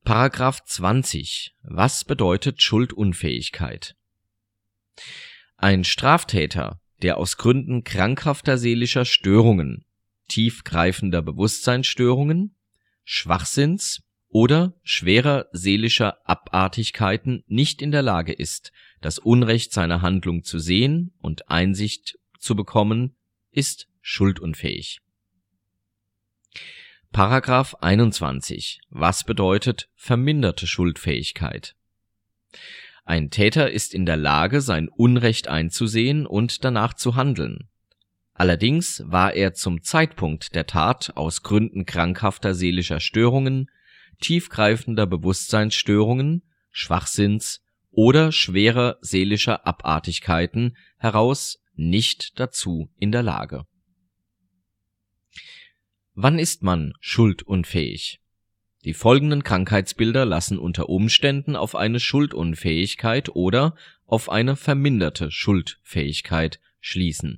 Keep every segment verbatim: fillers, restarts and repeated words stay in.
Paragraph zwanzig. Was bedeutet Schuldunfähigkeit? Ein Straftäter, der aus Gründen krankhafter seelischer Störungen, tiefgreifender Bewusstseinsstörungen, Schwachsinns oder schwerer seelischer Abartigkeiten nicht in der Lage ist, das Unrecht seiner Handlung zu sehen und Einsicht zu bekommen, ist schuldunfähig. Paragraph einundzwanzig. Was bedeutet verminderte Schuldfähigkeit? Ein Täter ist in der Lage, sein Unrecht einzusehen und danach zu handeln. Allerdings war er zum Zeitpunkt der Tat aus Gründen krankhafter seelischer Störungen, tiefgreifender Bewusstseinsstörungen, Schwachsinns oder schwerer seelischer Abartigkeiten heraus nicht dazu in der Lage. Wann ist man schuldunfähig? Die folgenden Krankheitsbilder lassen unter Umständen auf eine Schuldunfähigkeit oder auf eine verminderte Schuldfähigkeit schließen.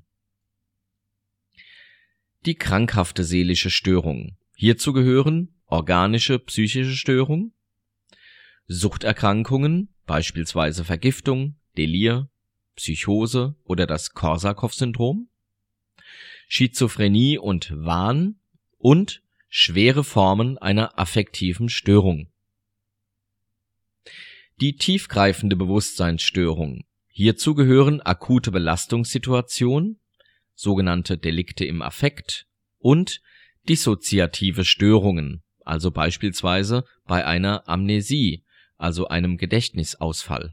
Die krankhafte seelische Störung. Hierzu gehören organische psychische Störung, Suchterkrankungen, beispielsweise Vergiftung, Delir, Psychose oder das Korsakow-Syndrom, Schizophrenie und Wahn und schwere Formen einer affektiven Störung. Die tiefgreifende Bewusstseinsstörung. Hierzu gehören akute Belastungssituationen, sogenannte Delikte im Affekt und dissoziative Störungen, also beispielsweise bei einer Amnesie, also einem Gedächtnisausfall.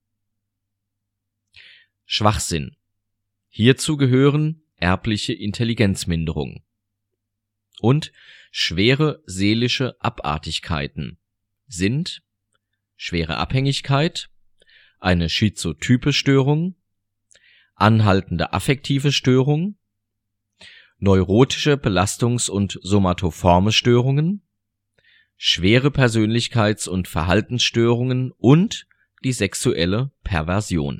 Schwachsinn. Hierzu gehören erbliche Intelligenzminderung und schwere seelische Abartigkeiten sind schwere Abhängigkeit, eine schizotype Störung, anhaltende affektive Störung, neurotische Belastungs- und somatoforme Störungen, schwere Persönlichkeits- und Verhaltensstörungen und die sexuelle Perversion.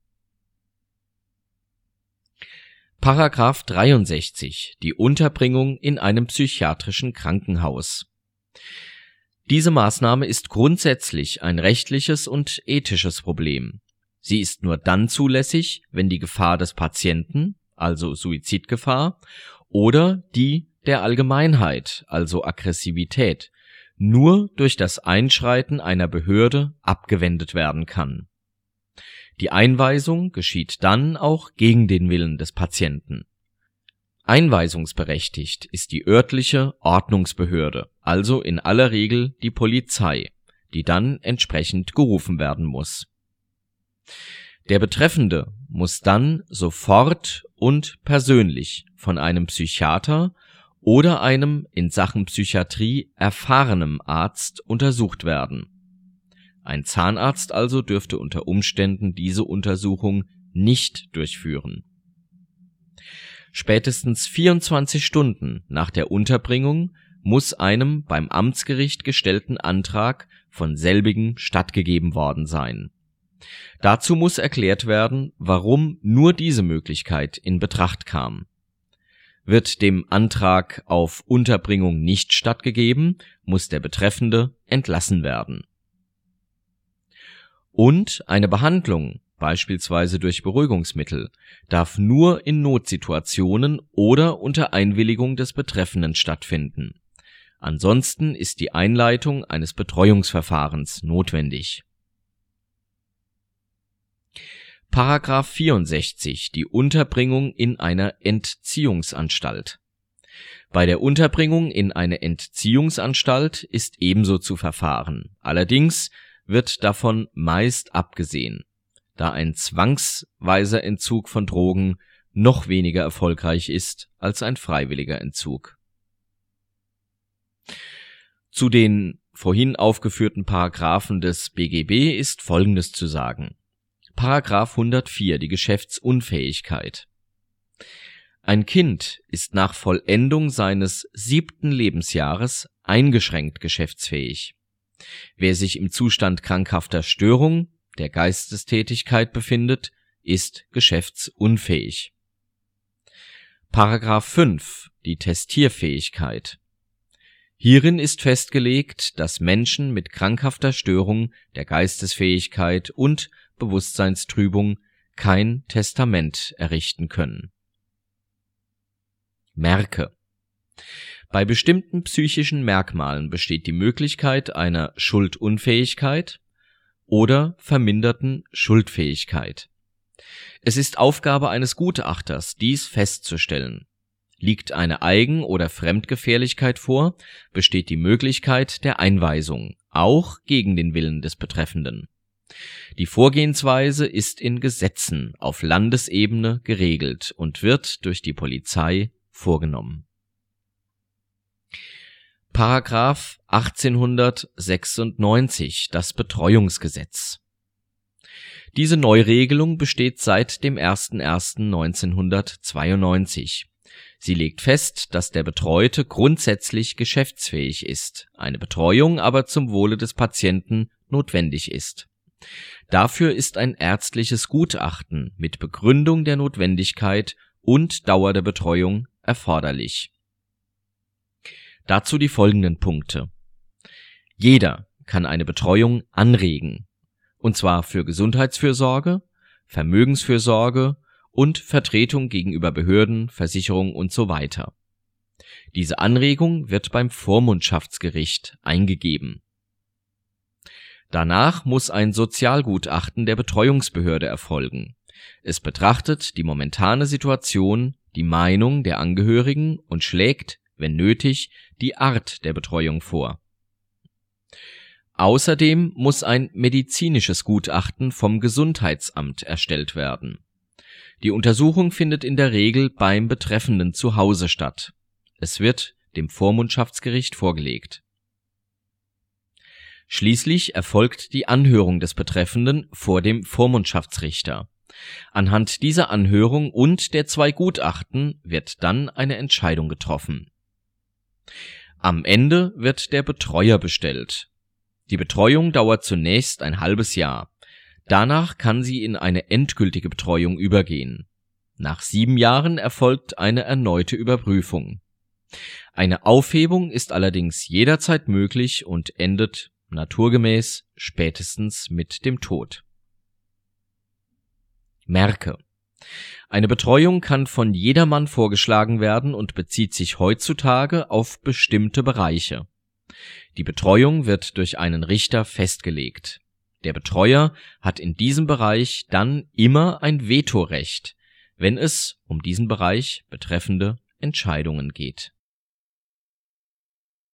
Paragraph dreiundsechzig. Die Unterbringung in einem psychiatrischen Krankenhaus. Diese Maßnahme ist grundsätzlich ein rechtliches und ethisches Problem. Sie ist nur dann zulässig, wenn die Gefahr des Patienten, also Suizidgefahr, oder die der Allgemeinheit, also Aggressivität, nur durch das Einschreiten einer Behörde abgewendet werden kann. Die Einweisung geschieht dann auch gegen den Willen des Patienten. Einweisungsberechtigt ist die örtliche Ordnungsbehörde, also in aller Regel die Polizei, die dann entsprechend gerufen werden muss. Der Betreffende muss dann sofort und persönlich von einem Psychiater oder einem in Sachen Psychiatrie erfahrenen Arzt untersucht werden. Ein Zahnarzt also dürfte unter Umständen diese Untersuchung nicht durchführen. Spätestens vierundzwanzig Stunden nach der Unterbringung muss einem beim Amtsgericht gestellten Antrag von selbigen stattgegeben worden sein. Dazu muss erklärt werden, warum nur diese Möglichkeit in Betracht kam. Wird dem Antrag auf Unterbringung nicht stattgegeben, muss der Betreffende entlassen werden. Und eine Behandlung, beispielsweise durch Beruhigungsmittel, darf nur in Notsituationen oder unter Einwilligung des Betreffenden stattfinden. Ansonsten ist die Einleitung eines Betreuungsverfahrens notwendig. Paragraph vierundsechzig. Die Unterbringung in einer Entziehungsanstalt. Bei der Unterbringung in eine Entziehungsanstalt ist ebenso zu verfahren. Allerdings wird davon meist abgesehen, da ein zwangsweiser Entzug von Drogen noch weniger erfolgreich ist als ein freiwilliger Entzug. Zu den vorhin aufgeführten Paragraphen des B G B ist Folgendes zu sagen. Paragraph hundertvier. Die Geschäftsunfähigkeit. Ein Kind ist nach Vollendung seines siebten Lebensjahres eingeschränkt geschäftsfähig. Wer sich im Zustand krankhafter Störung der Geistestätigkeit befindet, ist geschäftsunfähig. Paragraph fünf. Die Testierfähigkeit. Hierin ist festgelegt, dass Menschen mit krankhafter Störung der Geistesfähigkeit und Bewusstseinstrübung kein Testament errichten können. Merke: Bei bestimmten psychischen Merkmalen besteht die Möglichkeit einer Schuldunfähigkeit oder verminderten Schuldfähigkeit. Es ist Aufgabe eines Gutachters, dies festzustellen. Liegt eine Eigen- oder Fremdgefährlichkeit vor, besteht die Möglichkeit der Einweisung, auch gegen den Willen des Betreffenden. Die Vorgehensweise ist in Gesetzen auf Landesebene geregelt und wird durch die Polizei vorgenommen. Paragraph achtzehnhundertsechsundneunzig, das Betreuungsgesetz. Diese Neuregelung besteht seit dem ersten ersten neunzehnhundertzweiundneunzig. Sie legt fest, dass der Betreute grundsätzlich geschäftsfähig ist, eine Betreuung aber zum Wohle des Patienten notwendig ist. Dafür ist ein ärztliches Gutachten mit Begründung der Notwendigkeit und Dauer der Betreuung erforderlich. Dazu die folgenden Punkte. Jeder kann eine Betreuung anregen, und zwar für Gesundheitsfürsorge, Vermögensfürsorge und Vertretung gegenüber Behörden, Versicherungen und so weiter. Diese Anregung wird beim Vormundschaftsgericht eingegeben. Danach muss ein Sozialgutachten der Betreuungsbehörde erfolgen. Es betrachtet die momentane Situation, die Meinung der Angehörigen und schlägt, wenn nötig, die Art der Betreuung vor. Außerdem muss ein medizinisches Gutachten vom Gesundheitsamt erstellt werden. Die Untersuchung findet in der Regel beim Betreffenden zu Hause statt. Es wird dem Vormundschaftsgericht vorgelegt. Schließlich erfolgt die Anhörung des Betreffenden vor dem Vormundschaftsrichter. Anhand dieser Anhörung und der zwei Gutachten wird dann eine Entscheidung getroffen. Am Ende wird der Betreuer bestellt. Die Betreuung dauert zunächst ein halbes Jahr. Danach kann sie in eine endgültige Betreuung übergehen. Nach sieben Jahren erfolgt eine erneute Überprüfung. Eine Aufhebung ist allerdings jederzeit möglich und endet naturgemäß spätestens mit dem Tod. Merke: Eine Betreuung kann von jedermann vorgeschlagen werden und bezieht sich heutzutage auf bestimmte Bereiche. Die Betreuung wird durch einen Richter festgelegt. Der Betreuer hat in diesem Bereich dann immer ein Vetorecht, wenn es um diesen Bereich betreffende Entscheidungen geht.